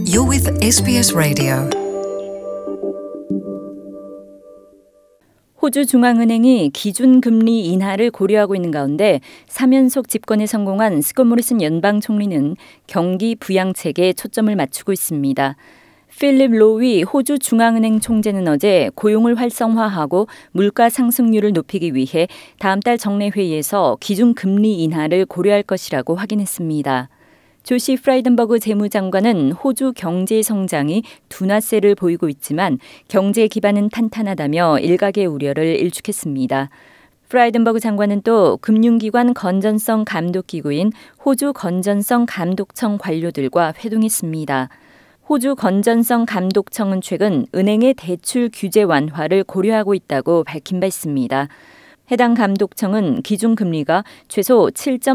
You're with SBS Radio. 호주 중앙은행이 기준금리 인하를 고려하고 있는 가운데 3연속 집권에 성공한 스콧 모리슨 연방 총리는 경기 부양책에 초점을 맞추고 있습니다. 필립 로위 호주 중앙은행 총재는 어제 고용을 활성화하고 물가 상승률을 높이기 위해 다음 달 정례회의에서 기준금리 인하를 고려할 것이라고 확인했습니다. 조시 프라이든버그 재무장관은 호주 경제 성장이 둔화세를 보이고 있지만 경제 기반은 탄탄하다며 일각의 우려를 일축했습니다. 프라이든버그 장관은 또 금융기관 건전성 감독기구인 호주 건전성 감독청 관료들과 회동했습니다. 호주 건전성 감독청은 최근 은행의 대출 규제 완화를 고려하고 있다고 밝힌 바 있습니다. 해당 감독청은 기준금리가 최소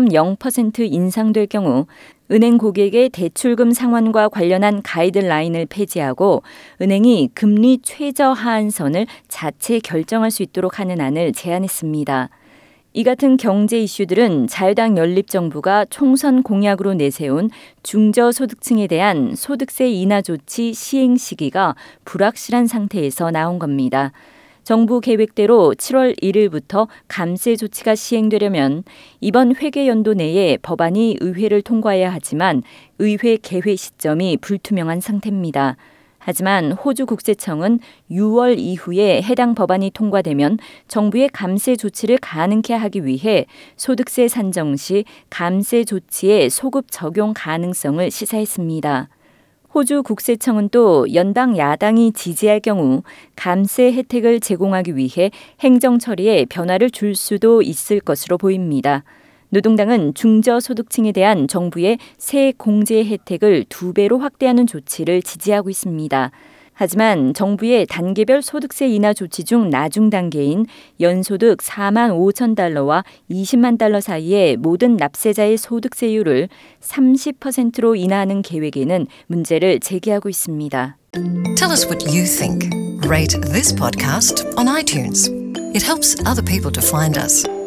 7.0% 인상될 경우 은행 고객의 대출금 상환과 관련한 가이드라인을 폐지하고 은행이 금리 최저 하한선을 자체 결정할 수 있도록 하는 안을 제안했습니다. 이 같은 경제 이슈들은 자유당 연립정부가 총선 공약으로 내세운 중저소득층에 대한 소득세 인하 조치 시행 시기가 불확실한 상태에서 나온 겁니다. 정부 계획대로 7월 1일부터 감세 조치가 시행되려면 이번 회계연도 내에 법안이 의회를 통과해야 하지만 의회 개회 시점이 불투명한 상태입니다. 하지만 호주 국세청은 6월 이후에 해당 법안이 통과되면 정부의 감세 조치를 가능케 하기 위해 소득세 산정 시 감세 조치의 소급 적용 가능성을 시사했습니다. 호주 국세청은 또 연방 야당이 지지할 경우 감세 혜택을 제공하기 위해 행정 처리에 변화를 줄 수도 있을 것으로 보입니다. 노동당은 중저소득층에 대한 정부의 세 공제 혜택을 2배로 확대하는 조치를 지지하고 있습니다. 하지만 정부의 단계별 소득세 인하 조치 중 나중 단계인 연소득 4만 5천 달러와 20만 달러 사이의 모든 납세자의 소득세율을 30%로 인하하는 계획에는 문제를 제기하고 있습니다. Tell us what you think. Rate this podcast on iTunes. It helps other people to find us.